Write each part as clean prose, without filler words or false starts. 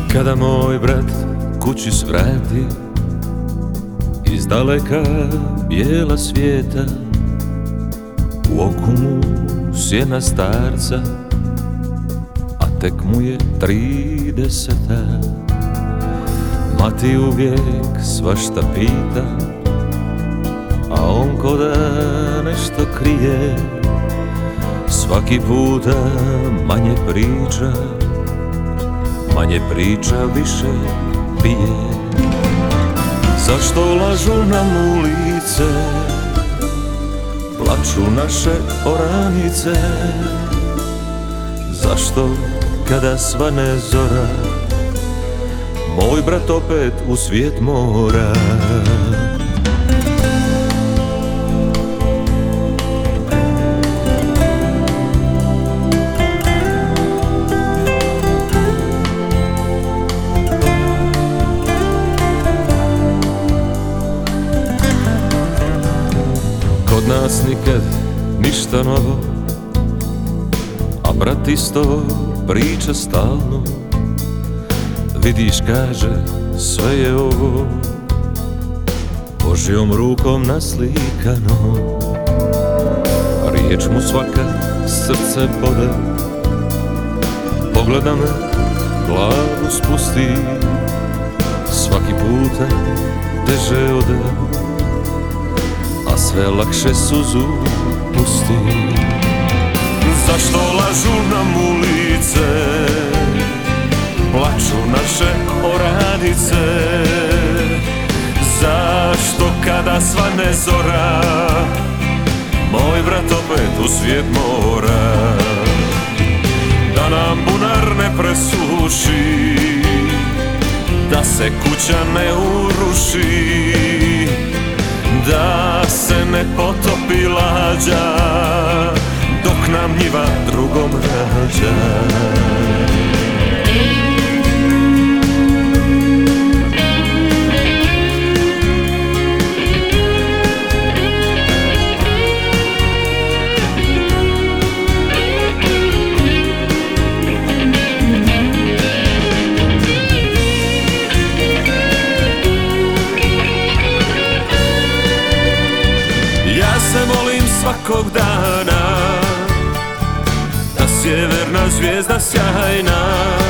Kada moj brat kući svrati, iz daleka bijela svijeta, u oku mu sjena starca, a tek mu je 30. Mati uvijek svašta pita, a on ko da nešto krije. Svaki puta manje priča, više pije. Zašto lažu nam ulice, plaču naše oranice? Zašto kada svane zora, moj brat opet u svijet mora? Kod nas nikad ništa novo, a brat isto priča stalno. Vidiš, kaže, sve je ovo Božjom rukom naslikano. Riječ mu svaka srce bode, pogleda me, glavu spusti, svaki puta teže ode, a sve lakše suzu pusti. Zašto lažu nam ulice, plaču naše oranice? Zašto kada svane zora, moj brat opet u svijet mora? Da nam bunar ne presuši, da se kuća ne uruši, da se ne potopi lađa, dok nam njiva drugom rađa. Ja se molim svakog dana da sjeverna zvijezda sjajna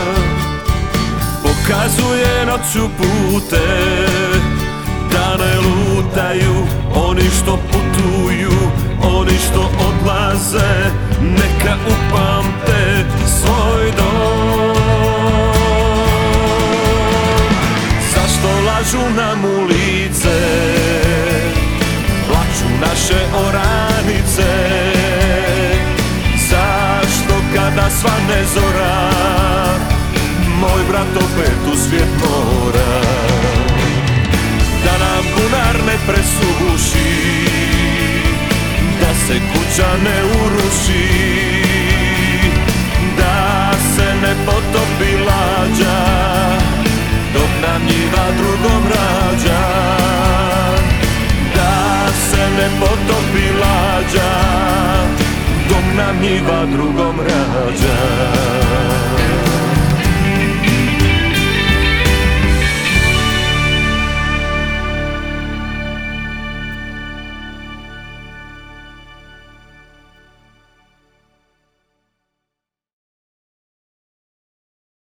pokazuje noću pute, da ne lutaju oni što putuju, oni što odlaze, neka upamte svoj dom. Zašto lažu nam ulice, plaču naše oranice? Zašto kada svane zora, moj brat opet u svijet mora? Da nam bunar ne presuši, da se kuća ne uruši, da se ne potopi lađa, dok nam njiva drugom rađa. Da se ne potopi lađa, dok nam njiva drugom rađa.